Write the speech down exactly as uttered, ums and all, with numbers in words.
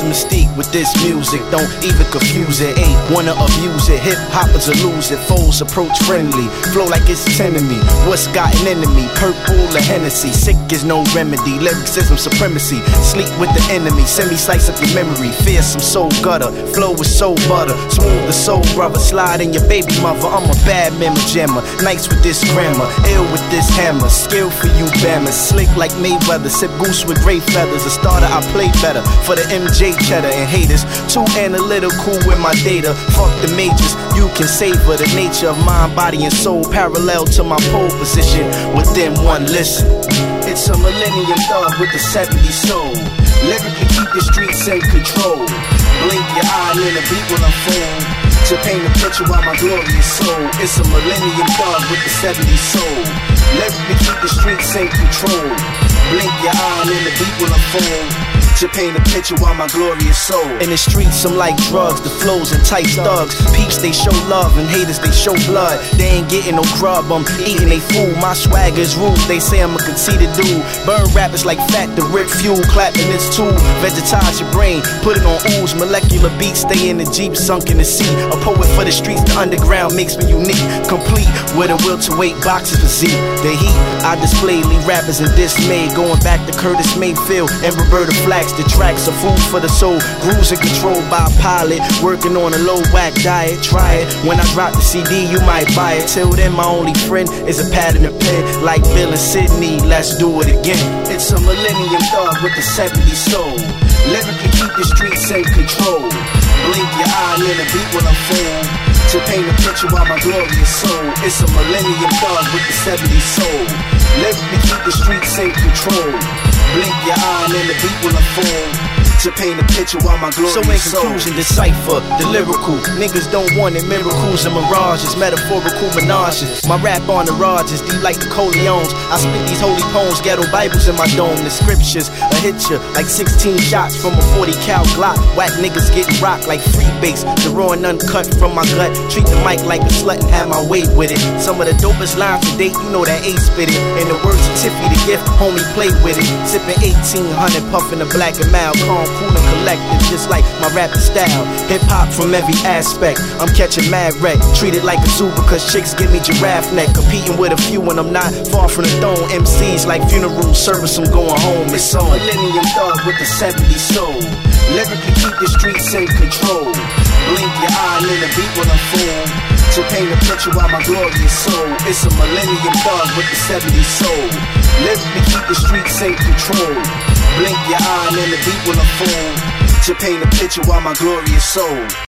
mystique with this music, don't even confuse it. Ain't wanna abuse it, hip hoppers will lose it. Foes approach friendly, flow like it's enemy. What's got an enemy? Purple or Hennessy. Sick is no remedy, lyricism supremacy. Sleep with the enemy, send me slice of your memory. Fearsome soul gutter, flow with soul butter. Smooth the soul brother, slide in your baby mother. I'm a bad memory jammer, nice with this grammar, ill with this hammer. Skill for you bammers, slick like Mayweather. Sip goose with gray feathers. A starter I play better for the M J cheddar and haters. Too analytical with my data. Fuck the majors, you can savor the nature of mind, body, and soul. Parallel to my pole position within one listen. It's a millennium thug with the seventies soul. Lyrically keep the streets in control. Blink your eye and the beat will unfold to paint a picture of my glorious soul. It's a millennium thug with the seventies soul. Lyrically keep the streets in control. Blink your eye and the beat will unfold to paint a picture of my glorious soul. In the streets I'm like drugs, the flows and tight thugs. Peeps they show love and haters they show blood. They ain't getting no grub, I'm eating they food. My swagger is rude, they say I'm a conceited dude. Burn rappers like fat, the rip fuel, clapping this tool. Vegetarize your brain, put it on ooze. Molecular beats, stay in the Jeep, sunk in the sea. A poet for the streets, the underground makes me unique. Complete with a will to wait boxes for Z. The heat I display, leave rappers in dismay. Going back to Curtis Mayfield and Roberta Flack. The tracks are food for the soul, grooves and controlled by a pilot. Working on a low whack diet, try it. When I drop the C D, you might buy it. Till then, my only friend is a pad and a pen. Like Bill and Sydney, let's do it again. It's a millennium thug with the seventies soul. Lyrically keep the streets in control. Blink your eye and the beat will unfold to paint a picture of my glorious soul. It's a millennium thug with the seventies soul. Lyrically keep the streets in control. Blink your eye and the beat will unfold to paint a picture of my glorious soul. So in conclusion, decipher the lyrical. Niggas don't want it, miracles and mirages, metaphorical menages. My rap on the rages, deep like the Corleones. I spit these holy poems, ghetto Bibles in my dome. The scriptures, I hit you like sixteen shots from a forty cal Glock. Whack niggas getting rocked like free bass. The raw and uncut from my gut. Treat the mic like a slut and have my way with it. Some of the dopest lines to date, you know that Ace spit it. In the words of Tiffy the gift, homie play with it. Sipping eighteen hundred, puffing a black and mild, calm, cool and collective, just like my rapping style. Hip hop from every aspect. I'm catching mad wreck, treated like a zoo because chicks give me giraffe neck. Competing with a few when I'm not far from the throne. M Cs like funeral service, I'm going home. It's a millennium thug with the seventies soul. Lyrically keep the streets in control. Blink your eye and the beat will unfold to paint a picture of my glorious soul. It's a millennium thug with the seventies soul. Lyrically keep the streets in control. Blink your eye and the beat will unfold to paint a picture of my glorious soul.